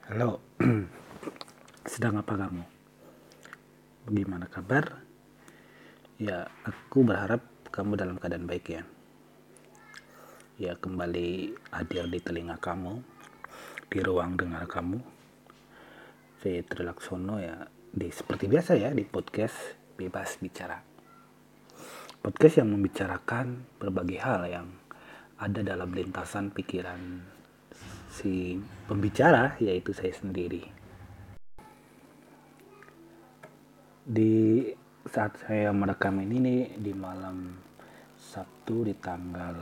Halo, sedang apa kamu? Bagaimana kabar? Ya, aku berharap kamu dalam keadaan baik ya. Ya, kembali hadir di telinga kamu, di ruang dengar kamu. Saya Trilaksono ya, seperti biasa ya, di podcast Bebas Bicara. Podcast yang membicarakan berbagai hal yang ada dalam lintasan pikiran si pembicara, yaitu saya sendiri. Di saat saya merekam ini nih di malam Sabtu di tanggal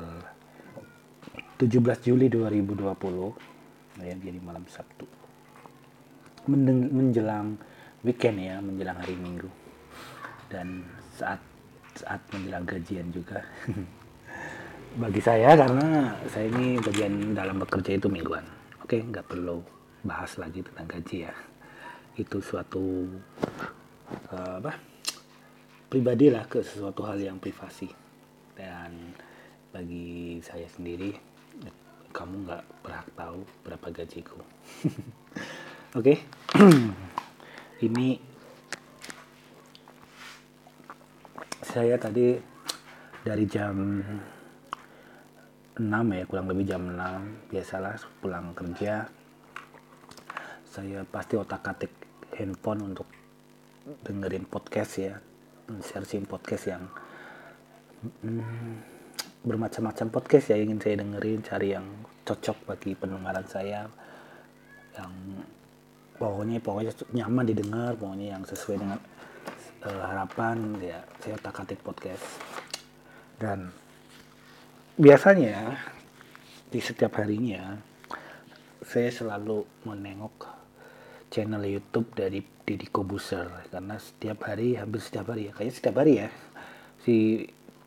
17 Juli 2020 ya, jadi malam Sabtu menjelang weekend ya, menjelang hari Minggu dan saat saat menjelang gajian juga bagi saya, karena saya ini bagian dalam bekerja itu mingguan. Oke, nggak perlu bahas lagi tentang gaji ya, itu suatu apa pribadi lah, ke sesuatu hal yang privasi. Dan bagi saya sendiri, kamu nggak berhak tahu berapa gajiku. Oke. Ini saya tadi dari jam 6 ya, kurang lebih jam 6. Biasalah pulang kerja saya pasti otak-atik handphone untuk dengerin podcast ya, searching podcast yang bermacam-macam podcast ya, ingin saya dengerin, cari yang cocok bagi pendengaran saya, yang pokoknya nyaman didengar, pokoknya yang sesuai dengan harapan ya. Saya otak-atik podcast, dan biasanya di setiap harinya saya selalu menengok channel YouTube dari Deddy Kobuser, karena hampir setiap hari ya, kayaknya setiap hari ya, si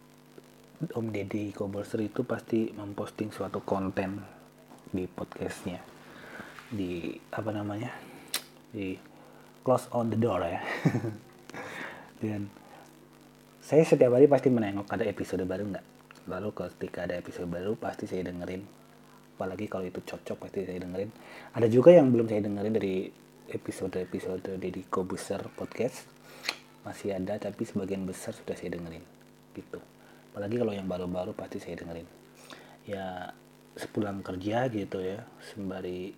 Om Deddy Kobuser itu pasti memposting suatu konten di podcastnya, di apa namanya, di close on the door ya. Dan saya setiap hari pasti menengok ada episode baru nggak, lalu ketika ada episode baru pasti saya dengerin, apalagi kalau itu cocok pasti saya dengerin. Ada juga yang belum saya dengerin dari episode Deddy Kobuser podcast, masih ada, tapi sebagian besar sudah saya dengerin gitu. Apalagi kalau yang baru-baru pasti saya dengerin ya, sepulang kerja gitu ya, sembari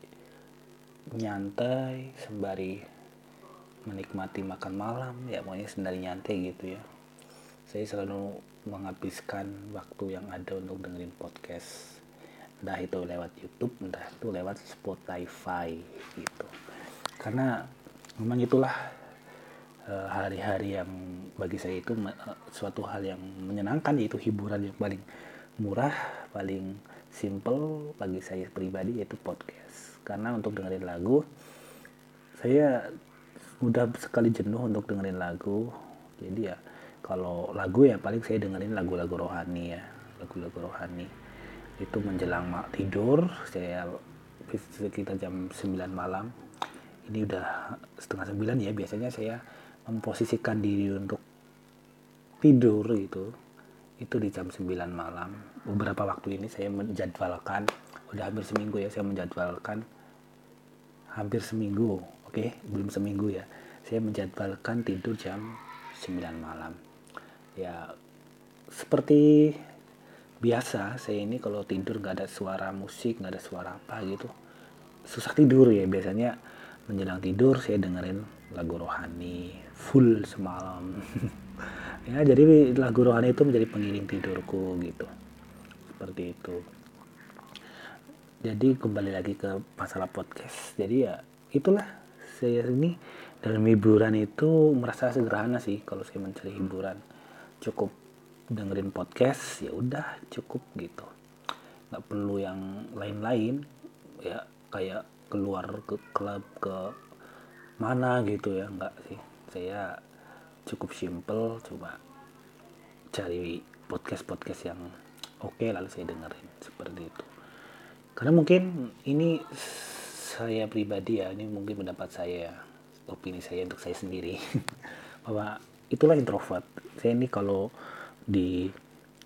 nyantai, sembari menikmati makan malam ya, pokoknya sembari nyantai gitu ya, saya selalu menghabiskan waktu yang ada untuk dengerin podcast, entah itu lewat YouTube, entah itu lewat Spotify gitu. Karena memang itulah hari-hari yang bagi saya itu suatu hal yang menyenangkan, yaitu hiburan yang paling murah, paling simple bagi saya pribadi, yaitu podcast. Karena untuk dengerin lagu, saya udah sekali jenuh untuk dengerin lagu. Jadi ya kalau lagu ya paling saya dengerin lagu-lagu rohani ya, lagu-lagu rohani itu menjelang tidur. Saya sekitar jam 9 malam, ini udah setengah 9 ya, biasanya saya memposisikan diri untuk tidur itu di jam 9 malam. Beberapa waktu ini saya menjadwalkan, udah hampir seminggu ya, saya menjadwalkan hampir seminggu, oke, belum seminggu ya, saya menjadwalkan tidur jam 9 malam ya. Seperti biasa saya ini kalau tidur nggak ada suara musik, nggak ada suara apa gitu, susah tidur ya. Biasanya menjelang tidur saya dengerin lagu rohani full semalam. Ya, jadi lagu rohani itu menjadi pengiring tidurku gitu, seperti itu. Jadi kembali lagi ke masalah podcast, jadi ya itulah, saya ini dalam hiburan itu merasa sederhana sih. Kalau saya mencari hiburan, cukup dengerin podcast, ya udah cukup gitu, nggak perlu yang lain-lain ya, kayak keluar ke klub ke mana gitu ya, nggak sih. Saya cukup simple, coba cari podcast-podcast yang oke, lalu saya dengerin seperti itu. Karena mungkin ini saya pribadi ya, ini mungkin pendapat saya, opini saya untuk saya sendiri, bahwa itulah introvert. Saya ini kalau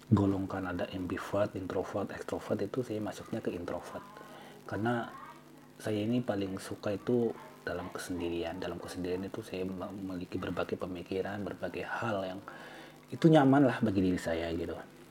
digolongkan ada ambivert, introvert, extrovert, itu saya masuknya ke introvert. Karena saya ini paling suka itu dalam kesendirian. Dalam kesendirian itu saya memiliki berbagai pemikiran, berbagai hal yang itu nyaman lah bagi diri saya gitu.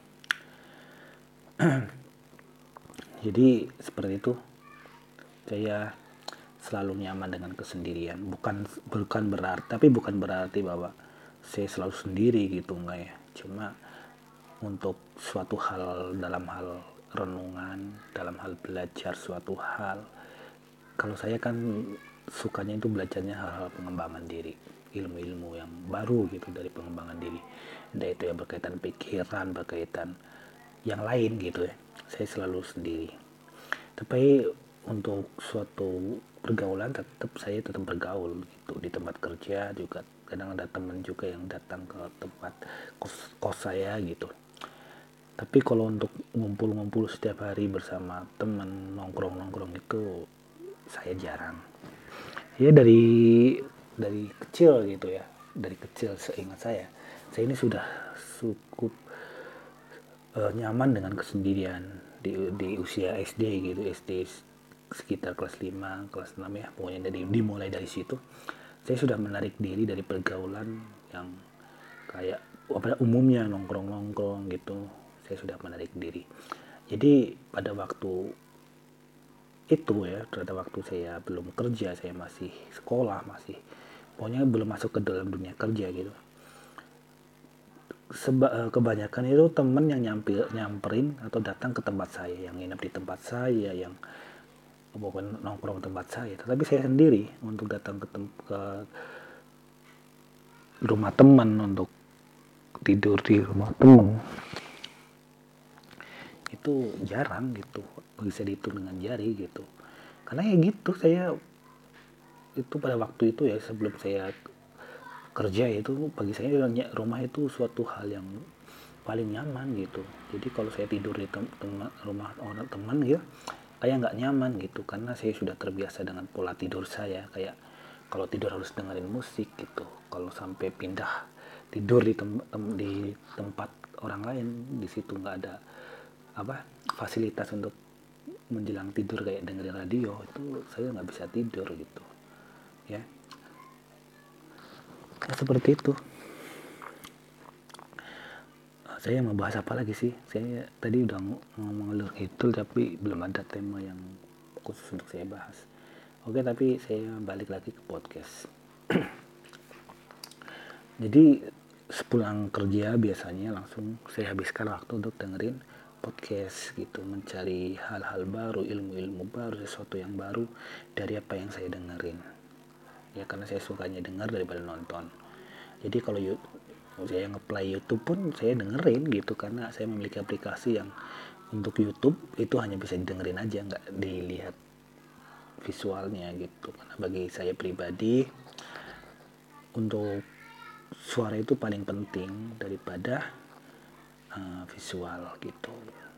Jadi seperti itu, saya selalu nyaman dengan kesendirian. Bukan berarti bahwa saya selalu sendiri gitu, enggak ya. Cuma untuk suatu hal, dalam hal renungan, dalam hal belajar suatu hal, kalau saya kan sukanya itu belajarnya hal-hal pengembangan diri, ilmu-ilmu yang baru gitu dari pengembangan diri, entah itu yang berkaitan pikiran, berkaitan yang lain gitu ya. Saya selalu sendiri, tapi untuk suatu pergaulan saya tetap bergaul gitu. Di tempat kerja juga kadang ada teman juga yang datang ke tempat kos saya gitu. Tapi kalau untuk ngumpul-ngumpul setiap hari bersama teman, nongkrong-nongkrong itu saya jarang. Ya dari kecil gitu ya. Dari kecil seingat saya ini sudah cukup nyaman dengan kesendirian di usia SD gitu. SD sekitar kelas 5 kelas 6 ya, pokoknya dimulai dari situ saya sudah menarik diri dari pergaulan yang kayak umumnya nongkrong-nongkrong gitu. Saya sudah menarik diri. Jadi pada waktu itu ya, pada waktu saya belum kerja, saya masih sekolah, masih pokoknya belum masuk ke dalam dunia kerja gitu. Kebanyakan itu temen yang nyamperin atau datang ke tempat saya, yang nginep di tempat saya, yang bukan nongkrong tempat saya. Tapi saya sendiri untuk datang ke rumah teman, untuk tidur di rumah teman, itu jarang gitu, bisa dihitung dengan jari gitu. Karena ya gitu, saya itu pada waktu itu ya, sebelum saya kerja itu, bagi saya rumah itu suatu hal yang paling nyaman gitu. Jadi kalau saya tidur di rumah orang teman gitu, kayak nggak nyaman gitu, karena saya sudah terbiasa dengan pola tidur saya. Kayak kalau tidur harus dengerin musik gitu. Kalau sampai pindah tidur di tempat orang lain, di situ nggak ada fasilitas untuk menjelang tidur kayak dengerin radio, itu saya nggak bisa tidur gitu ya. Seperti itu. Saya mau bahas apa lagi sih? Saya tadi udah ngomong ngelur gitu, tapi belum ada tema yang khusus untuk saya bahas. Oke, tapi saya balik lagi ke podcast. Jadi sepulang kerja biasanya langsung saya habiskan waktu untuk dengerin podcast gitu, mencari hal-hal baru, ilmu-ilmu baru, sesuatu yang baru dari apa yang saya dengerin. Ya karena saya sukanya dengar daripada nonton. Jadi kalau saya ngeplay YouTube pun saya dengerin gitu, karena saya memiliki aplikasi yang untuk YouTube itu hanya bisa didengerin aja, nggak dilihat visualnya gitu. Karena bagi saya pribadi, untuk suara itu paling penting daripada visual gitu.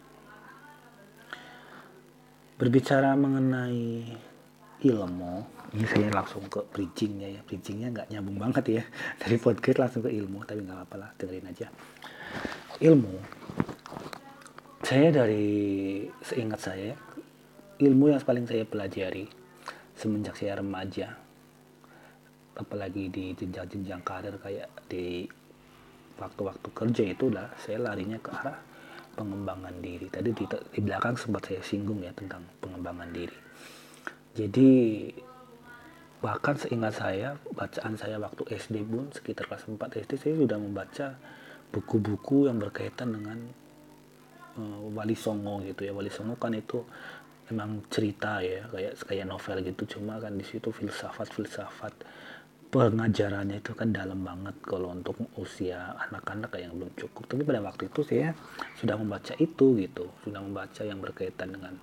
Berbicara mengenai ilmu, ini saya langsung ke bridgingnya ya. Bridgingnya nggak nyambung banget ya, dari podcast langsung ke ilmu, tapi nggak apa-apa lah, dengerin aja. Ilmu, saya dari seingat saya, ilmu yang paling saya pelajari semenjak saya remaja, apalagi di jenjang-jenjang karir kayak di waktu-waktu kerja, itu lah saya larinya ke arah pengembangan diri. Tadi di belakang sempat saya singgung ya tentang pengembangan diri. Jadi bahkan seingat saya, bacaan saya waktu SD pun sekitar kelas 4 SD, saya sudah membaca buku-buku yang berkaitan dengan Wali Songo gitu ya. Wali Songo kan itu memang cerita ya, kayak novel gitu, cuma kan di situ filsafat pengajarannya itu kan dalam banget kalau untuk usia anak-anak yang belum cukup. Tapi pada waktu itu saya sudah membaca itu gitu, sudah membaca yang berkaitan dengan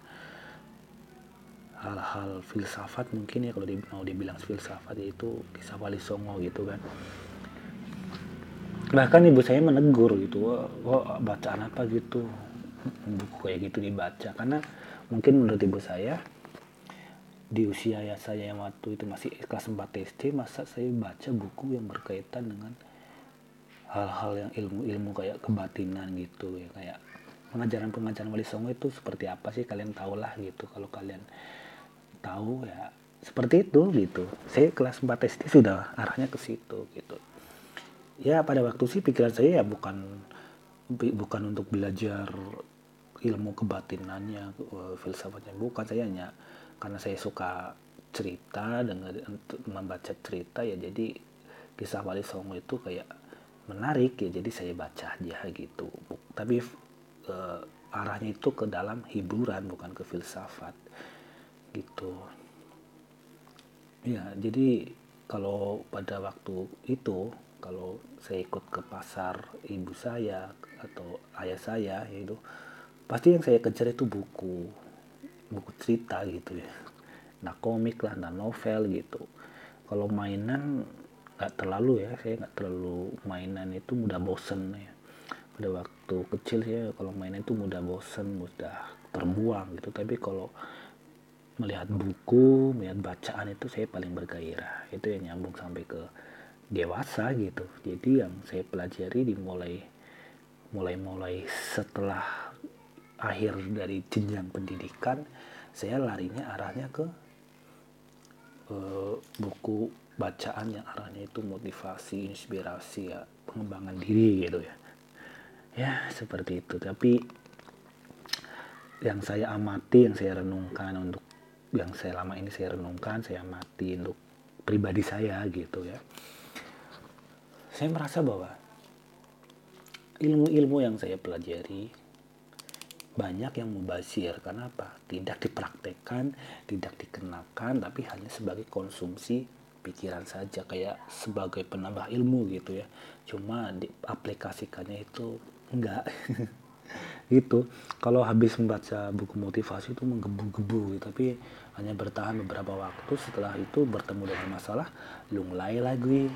hal-hal filsafat mungkin ya, kalau mau dibilang filsafat, yaitu kisah Wali Songo gitu kan. Bahkan ibu saya menegur gitu, wah bacaan apa gitu, buku kayak gitu dibaca. Karena mungkin menurut ibu saya, di usia ya saya yang waktu itu masih kelas 4 SD, masa saya baca buku yang berkaitan dengan hal-hal yang ilmu-ilmu kayak kebatinan gitu ya, kayak pengajaran Wali Songo itu seperti apa sih, kalian tahulah gitu kalau kalian tahu ya seperti itu gitu. Saya kelas 4 SD sudah arahnya ke situ gitu. Ya pada waktu sih pikiran saya ya bukan untuk belajar ilmu kebatinannya, filsafatnya, bukan. Saya hanya karena saya suka cerita, membaca cerita ya, jadi kisah Wali Songo itu kayak menarik ya, jadi saya baca aja gitu. Tapi arahnya itu ke dalam hiburan, bukan ke filsafat gitu ya. Jadi kalau pada waktu itu, kalau saya ikut ke pasar ibu saya atau ayah saya, yaitu pasti yang saya kejar itu buku cerita gitu ya, nah komik lah, nah novel gitu. Kalau mainan nggak terlalu ya, saya nggak terlalu mainan, itu mudah bosen ya. Pada waktu kecil ya kalau mainan itu mudah bosen, mudah terbuang gitu. Tapi kalau melihat buku, melihat bacaan itu saya paling bergairah. Itu yang nyambung sampai ke dewasa gitu. Jadi yang saya pelajari mulai setelah akhir dari jenjang pendidikan, saya larinya arahnya ke buku bacaan yang arahnya itu motivasi, inspirasi ya, pengembangan diri gitu ya. Ya seperti itu. Tapi yang saya amati, yang saya renungkan, untuk yang saya lama ini saya renungkan, saya amati untuk pribadi saya gitu ya. Saya merasa bahwa ilmu-ilmu yang saya pelajari banyak yang mubazir. Karena apa? Tidak dipraktekkan, tidak dikenakan, tapi hanya sebagai konsumsi pikiran saja, kayak sebagai penambah ilmu gitu ya. Cuma diaplikasikannya itu enggak. Gitu. Kalau habis membaca buku motivasi itu menggebu-gebu gitu, tapi hanya bertahan beberapa waktu, setelah itu bertemu dengan masalah, lunglai lagi,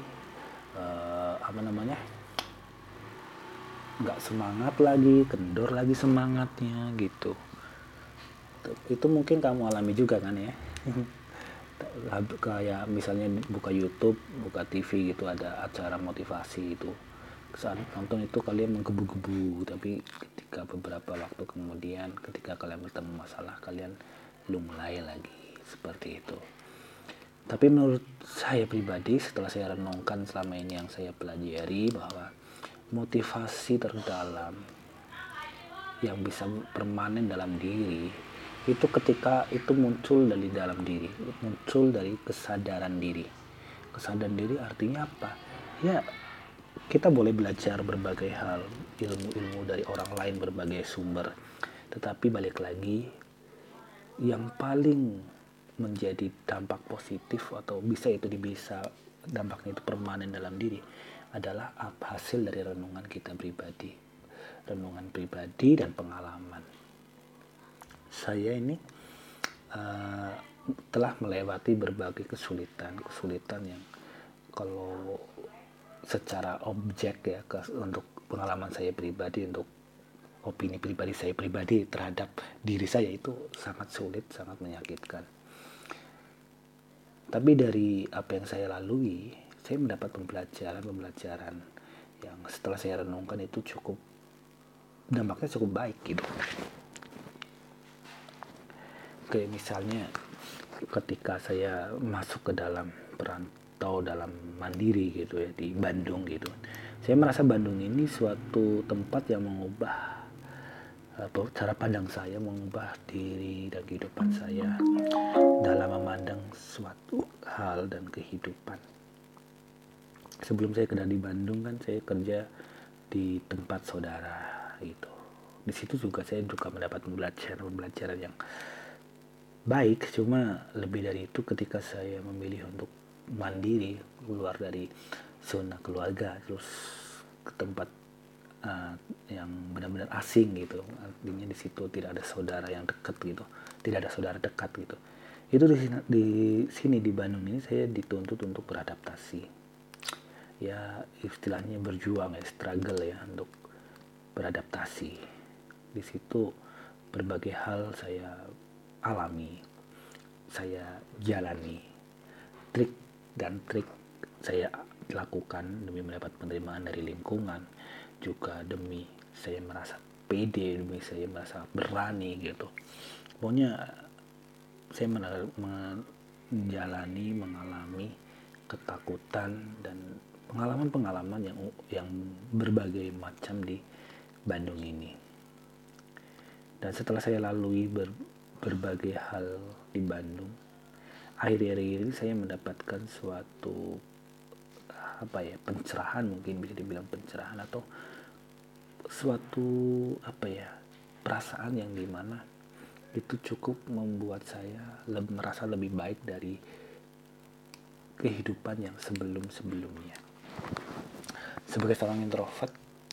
nggak semangat lagi, kendor lagi semangatnya gitu. Itu mungkin kamu alami juga kan ya. Kayak misalnya buka YouTube, buka TV gitu, ada acara motivasi itu, saat nonton itu kalian menggebu-gebu, tapi ketika beberapa waktu kemudian, ketika kalian bertemu masalah, kalian lunglai lagi seperti itu. Tapi menurut saya pribadi, setelah saya renungkan selama ini yang saya pelajari, bahwa motivasi terdalam yang bisa permanen dalam diri itu ketika itu muncul dari dalam diri, muncul dari kesadaran diri. Kesadaran diri artinya apa? Ya, kita boleh belajar berbagai hal, ilmu-ilmu dari orang lain, berbagai sumber. Tetapi balik lagi, yang paling menjadi dampak positif atau bisa dampaknya itu permanen dalam diri adalah hasil dari renungan kita pribadi. Renungan pribadi dan pengalaman. Saya ini telah melewati berbagai kesulitan yang kalau secara objek ya, untuk pengalaman saya pribadi, untuk opini pribadi saya pribadi terhadap diri saya, itu sangat sulit, sangat menyakitkan. Tapi dari apa yang saya lalui, saya mendapat pembelajaran yang setelah saya renungkan itu dampaknya cukup baik gitu. Kayak misalnya ketika saya masuk ke dalam perantau, dalam mandiri gitu ya, di Bandung gitu, saya merasa Bandung ini suatu tempat yang mengubah cara pandang saya, mengubah diri dan kehidupan saya dalam memandang suatu hal dan kehidupan. Sebelum saya kerja di Bandung kan, saya kerja di tempat saudara gitu. Di situ juga saya mendapat pembelajaran yang baik. Cuma lebih dari itu, ketika saya memilih untuk mandiri, keluar dari zona keluarga, terus ke tempat yang benar-benar asing gitu, artinya di situ tidak ada saudara yang dekat gitu, tidak ada saudara dekat gitu. Itu di sini di Bandung ini saya dituntut untuk beradaptasi, ya istilahnya berjuang ya, struggle ya, untuk beradaptasi. Di situ berbagai hal saya alami, saya jalani, trik saya lakukan demi mendapat penerimaan dari lingkungan, juga demi saya merasa pede, demi saya merasa berani gitu. Pokoknya saya mengalami ketakutan dan pengalaman-pengalaman yang berbagai macam di Bandung ini. Dan setelah saya lalui berbagai hal di Bandung, akhir-akhir ini saya mendapatkan suatu pencerahan, mungkin bisa dibilang pencerahan, atau suatu perasaan yang dimana itu cukup membuat saya merasa lebih baik dari kehidupan yang sebelum-sebelumnya. Sebagai seorang introvert,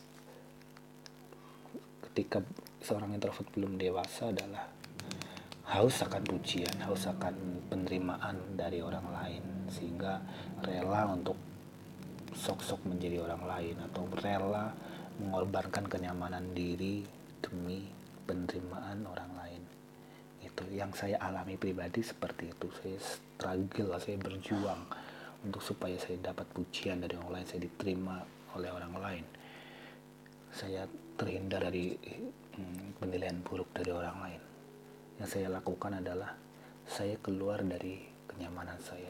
ketika seorang introvert belum dewasa adalah haus akan pujian, haus akan penerimaan dari orang lain, sehingga rela untuk sok-sok menjadi orang lain atau rela mengorbankan kenyamanan diri demi penerimaan orang lain. Itu yang saya alami pribadi, seperti itu. Saya struggle, saya berjuang untuk supaya saya dapat pujian dari orang lain, saya diterima oleh orang lain, saya terhindar dari penilaian buruk dari orang lain. Yang saya lakukan adalah saya keluar dari kenyamanan saya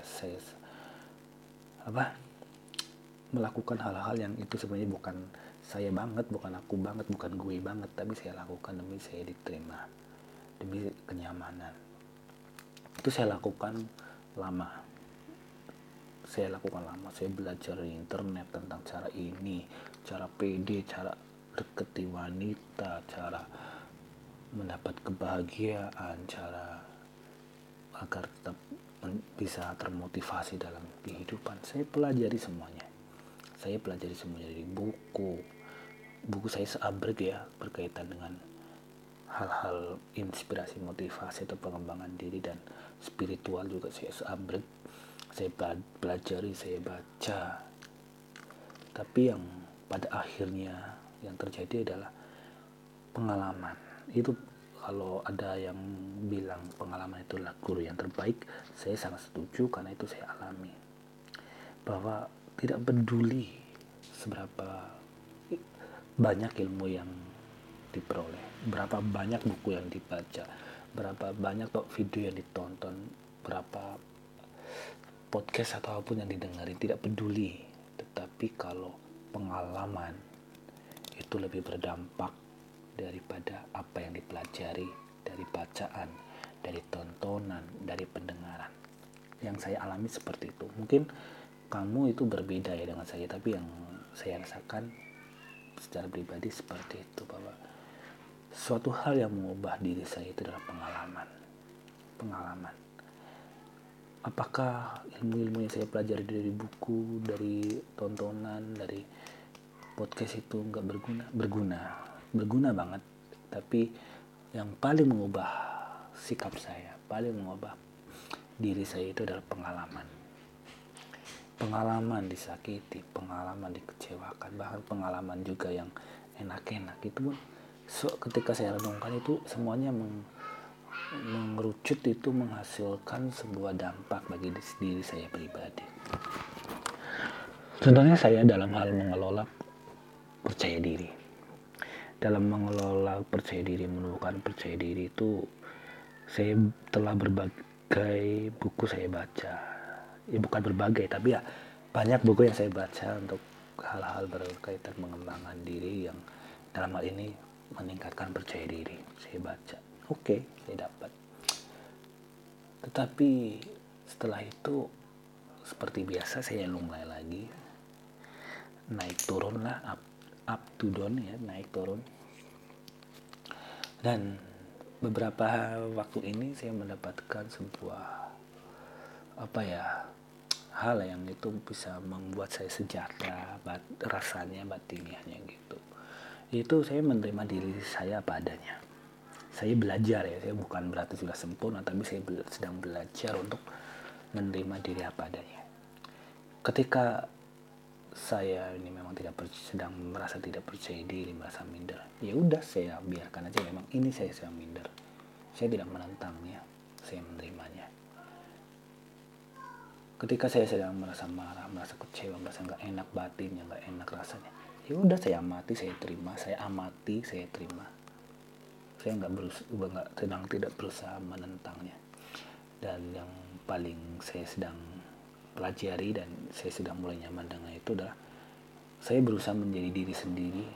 melakukan hal-hal yang itu sebenarnya bukan saya banget, bukan aku banget, bukan gue banget, tapi saya lakukan demi saya diterima, demi kenyamanan. Itu saya lakukan lama. Saya belajar di internet tentang cara ini, cara pede, cara deketi wanita, cara mendapat kebahagiaan, cara agar tetap bisa termotivasi dalam kehidupan. Saya pelajari semuanya dari buku saya seabrek ya, berkaitan dengan hal-hal inspirasi, motivasi atau pengembangan diri dan spiritual juga saya seabrek. Saya pelajari, saya baca. Tapi yang pada akhirnya yang terjadi adalah pengalaman. Itu kalau ada yang bilang pengalaman itulah guru yang terbaik, saya sangat setuju, karena itu saya alami. Bahwa tidak peduli seberapa banyak ilmu yang diperoleh, berapa banyak buku yang dibaca, berapa banyak video yang ditonton, berapa podcast atau apapun yang didengarin, tidak peduli. Tetapi kalau pengalaman itu lebih berdampak daripada apa yang dipelajari dari bacaan, dari tontonan, dari pendengaran. Yang saya alami seperti itu. Mungkin kamu itu berbeda ya dengan saya, tapi yang saya rasakan secara pribadi seperti itu, bahwa suatu hal yang mengubah diri saya itu adalah pengalaman. Apakah ilmu-ilmu yang saya pelajari dari buku, dari tontonan, dari podcast itu nggak berguna banget. Tapi yang paling mengubah sikap saya, paling mengubah diri saya itu adalah pengalaman disakiti, pengalaman dikecewakan, bahkan pengalaman juga yang enak-enak. Itu pun ketika saya renungkan, itu semuanya mengerucut, itu menghasilkan sebuah dampak bagi diri saya pribadi. Contohnya saya dalam hal mengelola percaya diri. Dalam mengelola percaya diri, menumbuhkan percaya diri itu, saya telah berbagai buku saya baca. Ya bukan berbagai, tapi ya banyak buku yang saya baca untuk hal-hal berkaitan pengembangan diri, yang dalam hal ini meningkatkan percaya diri. Saya baca, oke, saya dapat. Tetapi setelah itu seperti biasa saya mulai lagi naik turun lah, up to down ya, naik turun. Dan beberapa waktu ini saya mendapatkan sebuah hal yang itu bisa membuat saya sejahtera, rasanya, batiniahnya gitu. Itu saya menerima diri saya apa adanya. Saya belajar ya, saya bukan berarti sudah sempurna, tapi saya sedang belajar untuk menerima diri apa adanya. Ketika saya ini memang sedang merasa tidak percaya diri, merasa minder, ya udah saya biarkan aja, memang ini saya minder. Saya tidak menentangnya, saya menerimanya. Ketika saya sedang merasa marah, merasa kecewa, merasa nggak enak batinnya, nggak enak rasanya, ya udah saya amati, saya terima, saya amati, saya terima. Saya tidak berusaha menentangnya. Dan yang paling saya sedang pelajari dan saya sudah mulai nyaman dengan itu adalah saya berusaha menjadi diri sendiri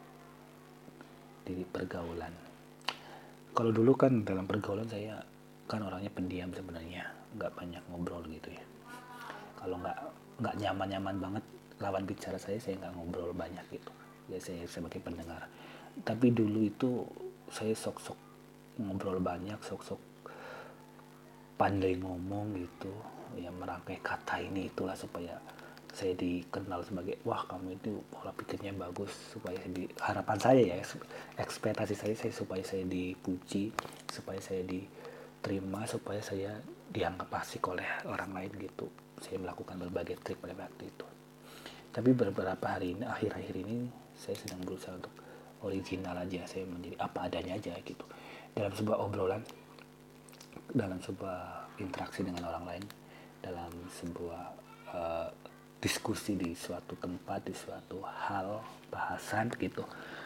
di pergaulan. Kalau dulu kan dalam pergaulan saya kan orangnya pendiam sebenarnya, nggak banyak ngobrol gitu ya. Kalau nggak nyaman banget lawan bicara saya nggak ngobrol banyak gitu. Ya saya sebagai pendengar. Tapi dulu itu saya sok-sok ngobrol banyak, sok-sok pandai ngomong gitu, ya merangkai kata ini itulah supaya saya dikenal sebagai wah kamu itu pola pikirnya bagus, supaya harapan saya ya, ekspektasi saya supaya saya dipuji, supaya saya diterima, supaya saya dianggap asik oleh orang lain gitu. Saya melakukan berbagai trik pada waktu itu. Tapi beberapa hari ini, akhir-akhir ini saya sedang berusaha untuk original aja, saya menjadi apa adanya aja gitu dalam sebuah obrolan, dalam sebuah interaksi dengan orang lain, dalam sebuah diskusi di suatu tempat, di suatu hal bahasan gitu.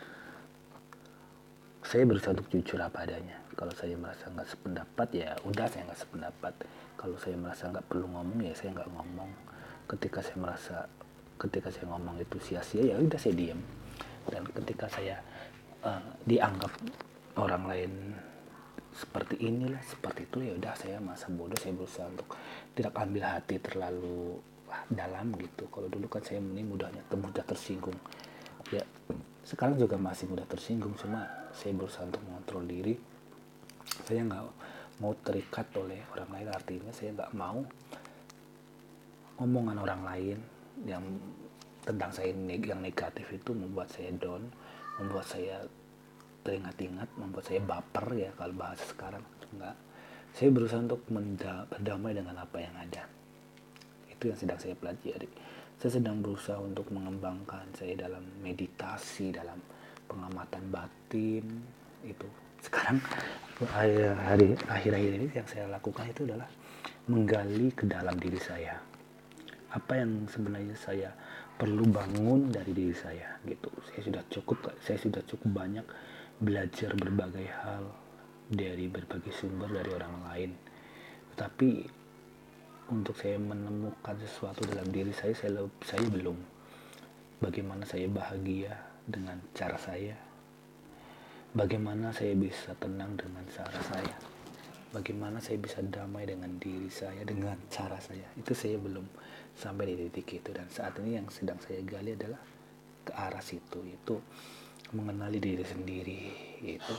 Saya berusaha untuk jujur apa adanya. Kalau saya merasa nggak sependapat ya udah saya nggak sependapat. Kalau saya merasa nggak perlu ngomong ya saya nggak ngomong. Ketika saya ngomong itu sia-sia ya udah saya diam. Dan ketika saya dianggap orang lain seperti inilah, seperti itu ya udah saya masa bodoh, saya berusaha untuk tidak ambil hati terlalu dalam gitu. Kalau dulu kan saya ini mudah tersinggung ya, sekarang juga masih mudah tersinggung, cuma saya berusaha untuk mengontrol diri. Saya nggak mau terikat oleh orang lain, artinya saya nggak mau omongan orang lain yang tentang saya yang negatif itu membuat saya down, membuat saya teringat-ingat, membuat saya baper ya kalau bahasa sekarang. Enggak, saya berusaha untuk berdamai dengan apa yang ada. Itu yang sedang saya pelajari. Saya sedang berusaha untuk mengembangkan saya dalam meditasi, dalam pengamatan batin itu. Sekarang akhir-akhir ini yang saya lakukan itu adalah menggali ke dalam diri saya. Apa yang sebenarnya saya perlu bangun dari diri saya gitu. Saya sudah cukup banyak belajar berbagai hal dari berbagai sumber, dari orang lain. Tapi untuk saya menemukan sesuatu dalam diri saya belum. Bagaimana saya bahagia dengan cara saya? Bagaimana saya bisa tenang dengan cara saya? Bagaimana saya bisa damai dengan diri saya dengan cara saya? Itu saya belum sampai di titik itu, dan saat ini yang sedang saya gali adalah ke arah situ, itu mengenali diri sendiri, yaitu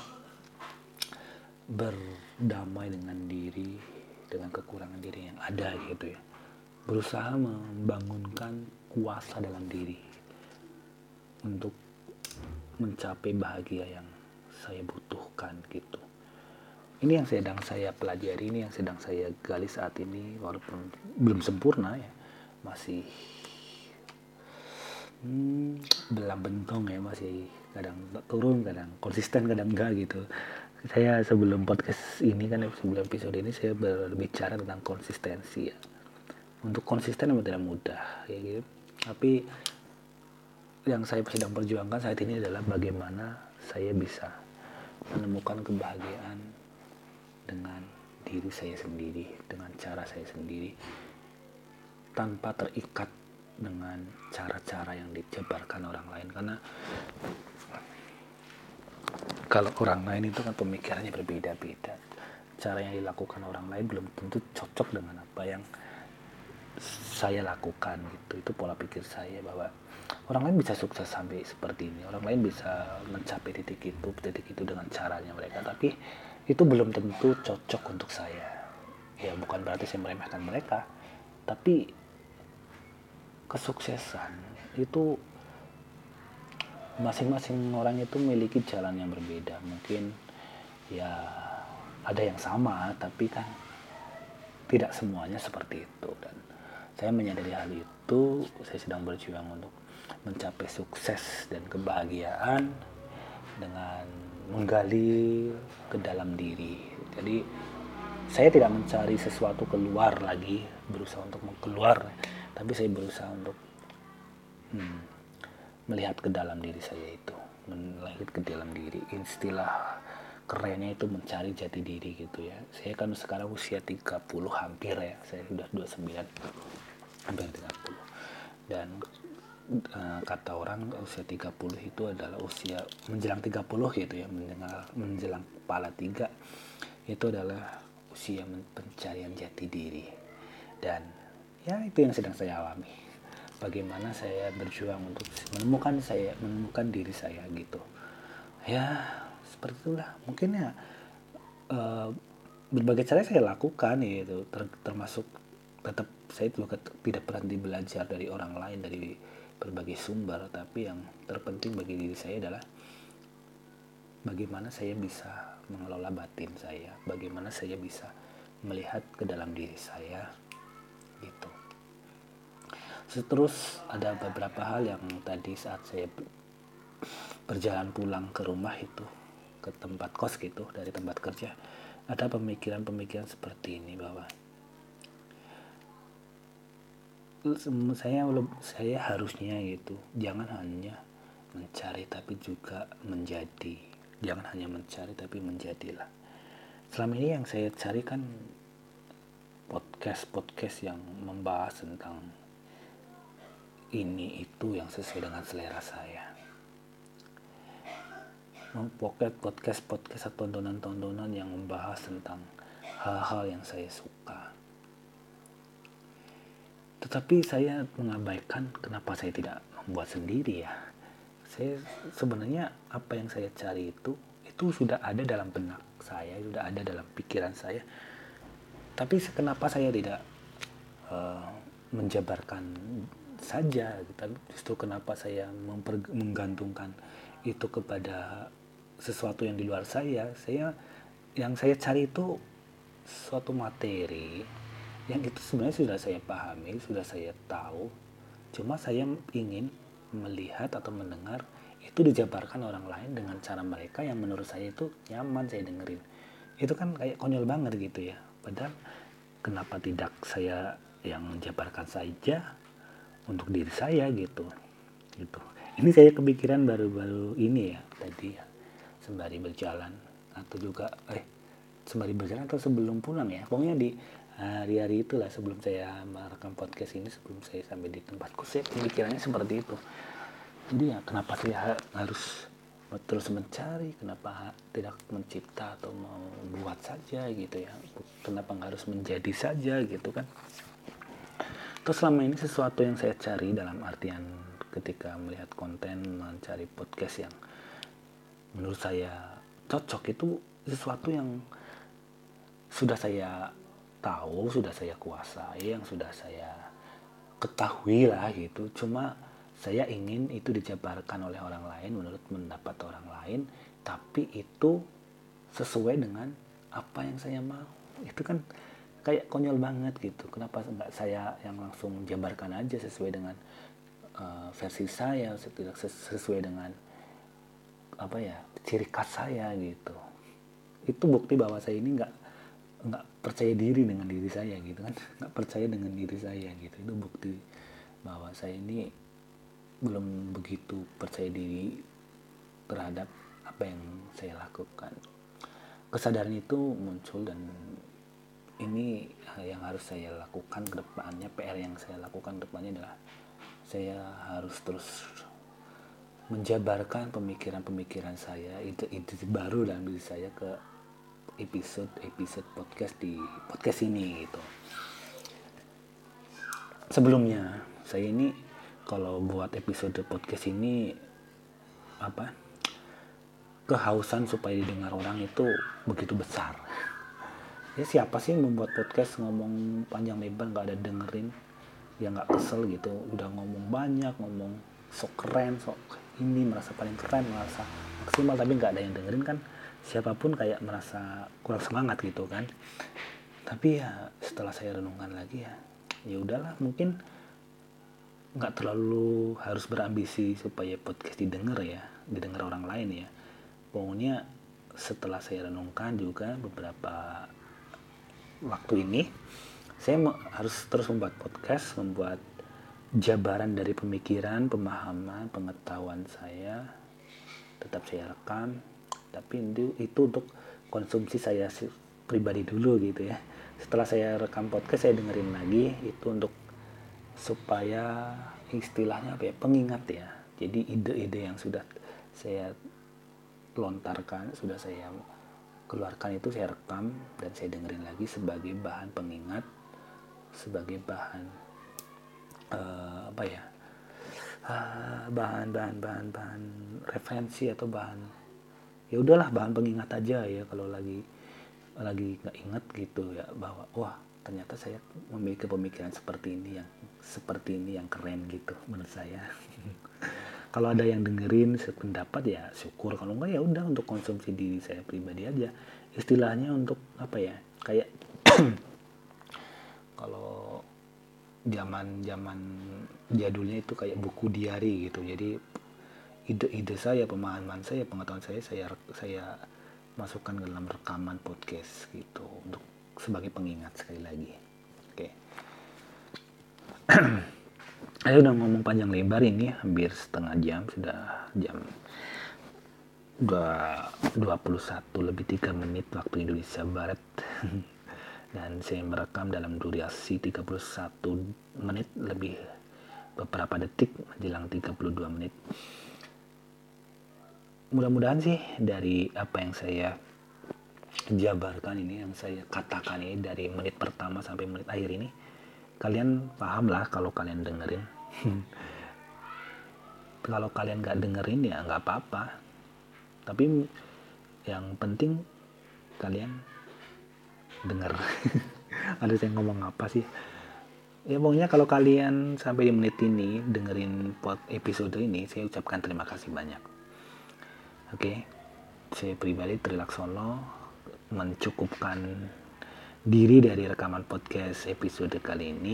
berdamai dengan diri, dengan kekurangan diri yang ada gitu ya. Berusaha membangunkan kuasa dalam diri untuk mencapai bahagia yang saya butuhkan gitu. Ini yang sedang saya pelajari, ini yang sedang saya gali saat ini, walaupun belum sempurna ya, masih belang bentong ya, masih kadang turun, kadang konsisten, kadang enggak gitu. Saya sebelum podcast ini kan, sebelum episode ini saya berbicara tentang konsistensi ya. Untuk konsisten memang tidak mudah ya gitu. Tapi yang saya sedang perjuangkan saat ini adalah bagaimana saya bisa menemukan kebahagiaan dengan diri saya sendiri, dengan cara saya sendiri, tanpa terikat dengan cara-cara yang dijabarkan orang lain. Karena kalau orang lain itu kan pemikirannya berbeda-beda, cara yang dilakukan orang lain belum tentu cocok dengan apa yang saya lakukan gitu. Itu pola pikir saya, bahwa orang lain bisa sukses sampai seperti ini, orang lain bisa mencapai titik itu dengan caranya mereka, tapi itu belum tentu cocok untuk saya. Ya bukan berarti saya meremehkan mereka, tapi kesuksesan itu masing-masing orang itu memiliki jalan yang berbeda. Mungkin ya ada yang sama, tapi kan tidak semuanya seperti itu. Dan saya menyadari hal itu, saya sedang berjuang untuk mencapai sukses dan kebahagiaan dengan menggali ke dalam diri. Jadi saya tidak mencari sesuatu keluar lagi, berusaha untuk keluar, tapi saya berusaha untuk melihat ke dalam diri saya itu, melihat ke dalam diri. Istilah kerennya itu mencari jati diri gitu ya. Saya kan sekarang usia 30 hampir ya, saya sudah 29 hampir 30. Dan kata orang usia 30 itu adalah usia menjelang 30 gitu ya, menjelang kepala 3 itu adalah usia pencarian jati diri. Dan ya itu yang sedang saya alami. Bagaimana saya berjuang untuk menemukan diri saya gitu. Ya seperti itulah. Mungkin ya berbagai cara saya lakukan gitu, termasuk tetap saya juga tidak berhenti belajar dari orang lain, dari berbagai sumber. Tapi yang terpenting bagi diri saya adalah bagaimana saya bisa mengelola batin saya, bagaimana saya bisa melihat ke dalam diri saya gitu. Terus ada beberapa hal yang tadi saat saya berjalan pulang ke rumah itu, ke tempat kos gitu, dari tempat kerja, ada pemikiran-pemikiran seperti ini, bahwa saya harusnya gitu, jangan hanya mencari tapi juga menjadi. Jangan hanya mencari tapi menjadilah. Selama ini yang saya cari kan podcast yang membahas tentang ini itu yang sesuai dengan selera saya. Podcast atau tontonan yang membahas tentang hal-hal yang saya suka. Tetapi saya mengabaikan kenapa saya tidak membuat sendiri ya. Saya sebenarnya apa yang saya cari itu sudah ada dalam benak saya, sudah ada dalam pikiran saya. Tapi kenapa saya tidak menjabarkan saja? Justru kenapa saya menggantungkan itu kepada sesuatu yang di luar saya? Yang saya cari itu suatu materi yang itu sebenarnya sudah saya pahami, sudah saya tahu. Cuma saya ingin melihat atau mendengar itu dijabarkan orang lain dengan cara mereka yang menurut saya itu nyaman saya dengerin. Itu kan kayak konyol banget gitu ya. Padahal kenapa tidak saya yang menjabarkan saja untuk diri saya gitu. Ini saya kepikiran baru-baru ini ya, tadi ya, sembari berjalan atau sebelum pulang ya. Pokoknya di hari-hari itulah sebelum saya merekam podcast ini, sebelum saya sampai di tempatku, saya pemikirannya seperti itu. Jadi ya kenapa saya harus terus mencari, kenapa tidak mencipta atau membuat saja gitu ya, kenapa nggak harus menjadi saja gitu kan. Terus selama ini sesuatu yang saya cari dalam artian ketika melihat konten, mencari podcast yang menurut saya cocok, itu sesuatu yang sudah saya tahu, sudah saya kuasai, yang sudah saya ketahui lah gitu. Cuma saya ingin itu dijabarkan oleh orang lain menurut pendapat orang lain, tapi itu sesuai dengan apa yang saya mau. Itu kan kayak konyol banget gitu. Kenapa enggak saya yang langsung jabarkan aja sesuai dengan versi saya, sesuai dengan ciri khas saya gitu. Itu bukti bahwa saya ini nggak percaya diri dengan diri saya gitu kan, nggak percaya dengan diri saya gitu. Itu bukti bahwa saya ini belum begitu percaya diri terhadap apa yang saya lakukan. Kesadaran itu muncul, dan ini yang harus saya lakukan ke depannya. PR yang saya lakukan ke depannya adalah saya harus terus menjabarkan pemikiran-pemikiran saya, ide baru dalam diri saya ke episode podcast di podcast ini gitu. Sebelumnya saya ini kalau buat episode podcast ini kehausan supaya didengar orang itu begitu besar. Ya siapa sih yang membuat podcast ngomong panjang lebar nggak ada dengerin, ya nggak kesel gitu. Udah ngomong banyak, ngomong sok keren, sok ini, merasa paling keren, merasa maksimal, tapi nggak ada yang dengerin kan. Siapapun kayak merasa kurang semangat gitu kan. Tapi ya setelah saya renungkan lagi ya udahlah, mungkin nggak terlalu harus berambisi supaya podcast didengar orang lain ya. Pokoknya setelah saya renungkan juga beberapa waktu ini, saya harus terus membuat podcast, membuat jabaran dari pemikiran, pemahaman, pengetahuan saya, tetap saya rekam. Tapi itu untuk konsumsi saya pribadi dulu gitu ya. Setelah saya rekam podcast, saya dengerin lagi itu untuk supaya istilahnya apa ya, pengingat ya. Jadi ide-ide yang sudah saya lontarkan, sudah saya keluarkan itu saya rekam dan saya dengerin lagi sebagai bahan pengingat, sebagai bahan apa ya, bahan referensi atau bahan, ya udahlah, bahan pengingat aja ya kalau lagi nggak inget gitu ya, bahwa wah ternyata saya memiliki pemikiran seperti ini yang keren gitu menurut saya. Kalau ada yang dengerin sependapat ya syukur, kalau enggak ya udah untuk konsumsi diri saya pribadi aja, istilahnya untuk apa ya, kayak kalau zaman jadulnya itu kayak buku diari gitu. Jadi ide-ide saya, pemahaman saya, pengetahuan saya masukkan ke dalam rekaman podcast gitu untuk sebagai pengingat sekali lagi. Oke. Saya udah ngomong panjang lebar ini, hampir setengah jam, sudah jam 21 lebih 3 menit waktu Indonesia Barat. Dan saya merekam dalam durasi 31 menit lebih beberapa detik menjelang 32 menit. Mudah-mudahan sih dari apa yang saya jabarkan ini, yang saya katakan ini dari menit pertama sampai menit akhir ini, kalian paham lah kalau kalian dengerin. Kalau kalian gak dengerin ya gak apa-apa, tapi yang penting kalian denger. Aduh, saya ngomong apa sih ya, pokoknya kalau kalian sampai di menit ini dengerin episode ini, saya ucapkan terima kasih banyak. Oke, saya pribadi Trilaksono mencukupkan diri dari rekaman podcast episode kali ini.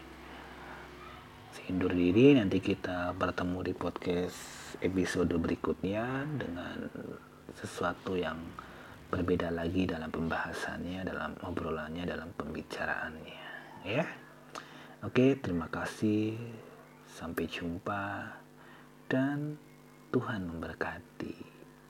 Saya undur diri, nanti kita bertemu di podcast episode berikutnya dengan sesuatu yang berbeda lagi dalam pembahasannya, dalam obrolannya, dalam pembicaraannya ya. Oke, terima kasih, sampai jumpa dan Tuhan memberkati.